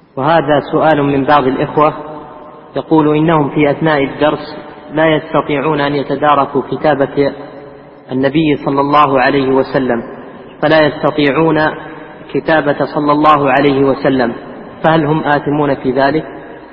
وهذا سؤال من بعض الإخوة يقول إنهم في أثناء الدرس لا يستطيعون أن يتداركوا كتابة النبي صلى الله عليه وسلم، فلا يستطيعون كتابة صلى الله عليه وسلم، فهل هم آثمون في ذلك؟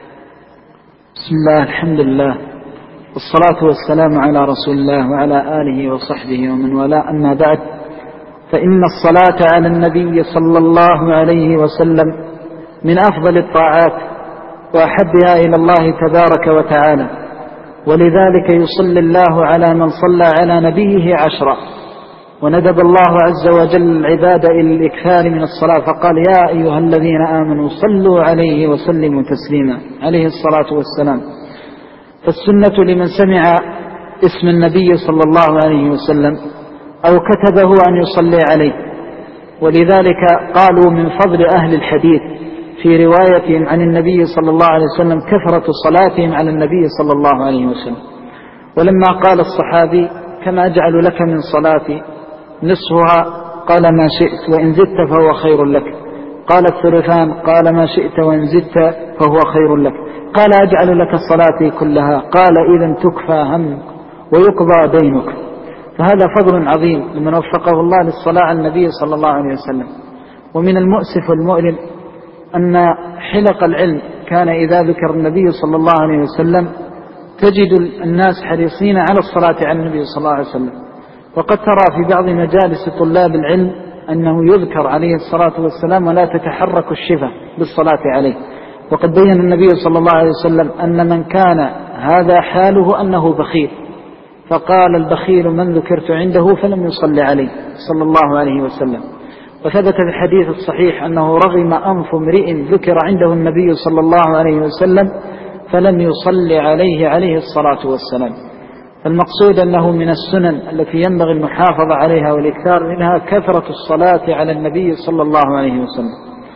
بسم الله، الحمد لله، والصلاة والسلام على رسول الله وعلى آله وصحبه ومن والاه، أما بعد، فإن الصلاة على النبي صلى الله عليه وسلم من أفضل الطاعات وأحبها إلى الله تبارك وتعالى، ولذلك يصلي الله على من صلى على نبيه 10، وندب الله عز وجل العباد إلى الإكثار من الصلاة فقال: يا أيها الذين آمنوا صلوا عليه وسلموا تسليما، عليه الصلاة والسلام. فالسنة لمن سمع اسم النبي صلى الله عليه وسلم أو كتبه أن يصلي عليه، ولذلك قالوا من فضل أهل الحديث في روايتهم عن النبي صلى الله عليه وسلم كثرة صلاتهم على النبي صلى الله عليه وسلم. ولما قال الصحابي: كما أجعل لك من صلاتي نصفها، قال: ما شئت، وإن زدت فهو خير لك. قال: الثلثان، قال: ما شئت، وإن زدت فهو خير لك. قال: أجعل لك صلاتي كلها، قال: إذن تكفى همك ويقضى دينك. فهذا فضل عظيم لمن وفقه الله للصلاة على النبي صلى الله عليه وسلم. ومن المؤسف والمؤلم أن حلق العلم كان إذا ذكر النبي صلى الله عليه وسلم تجد الناس حريصين على الصلاة على النبي صلى الله عليه وسلم، وقد ترى في بعض مجالس طلاب العلم أنه يذكر عليه الصلاة والسلام ولا تتحرك الشفة بالصلاة عليه. وقد بين النبي صلى الله عليه وسلم أن من كان هذا حاله أنه بخيل، فقال: البخيل من ذكرت عنده فلم يصلي عليه صلى الله عليه وسلم. وثبت في الحديث الصحيح أنه رغم أنف امرئ ذكر عنده النبي صلى الله عليه وسلم فلم يصلي عليه الصلاة والسلام. فالمقصود أنه من السنن التي ينبغي المحافظة عليها والإكثار منها كثرة الصلاة على النبي صلى الله عليه وسلم.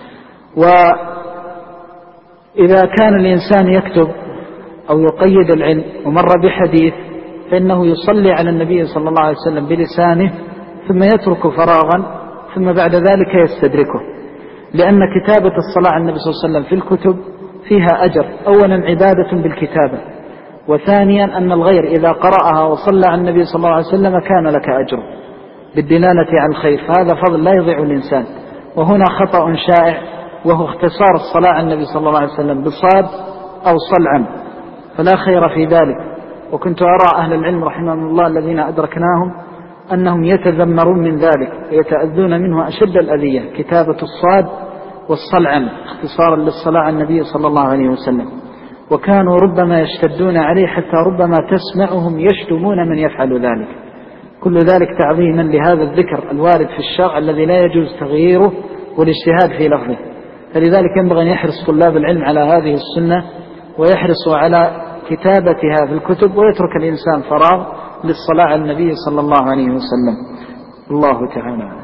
وإذا كان الإنسان يكتب أو يقيد العلم ومر بحديث فإنه يصلي على النبي صلى الله عليه وسلم بلسانه، ثم يترك فراغا، ثم بعد ذلك يستدركه، لأن كتابة الصلاة على النبي صلى الله عليه وسلم في الكتب فيها أجر، أولا عبادة بالكتابة، وثانيا أن الغير إذا قرأها وصلى على النبي صلى الله عليه وسلم كان لك أجر بالدلالة على الخير، فهذا فضل لا يضيع الإنسان. وهنا خطأ شائع وهو اختصار الصلاة على النبي صلى الله عليه وسلم بصاد أو صلعا، فلا خير في ذلك. وكنت أرى أهل العلم رحمهم الله الذين أدركناهم أنهم يتذمرون من ذلك ويتأذون منه أشد الأذية، كتابة الصاد والصلعا اختصارا للصلاة على النبي صلى الله عليه وسلم. وكانوا ربما يشتدون عليه حتى ربما تسمعهم يشتمون من يفعل ذلك، كل ذلك تعظيما لهذا الذكر الوارد في الشرع الذي لا يجوز تغييره والاجتهاد في لفظه. فلذلك ينبغي أن يحرص طلاب العلم على هذه السنة ويحرصوا على كتابتها في الكتب، ويترك الإنسان فراغ للصلاة على النبي صلى الله عليه وسلم. الله تعالى.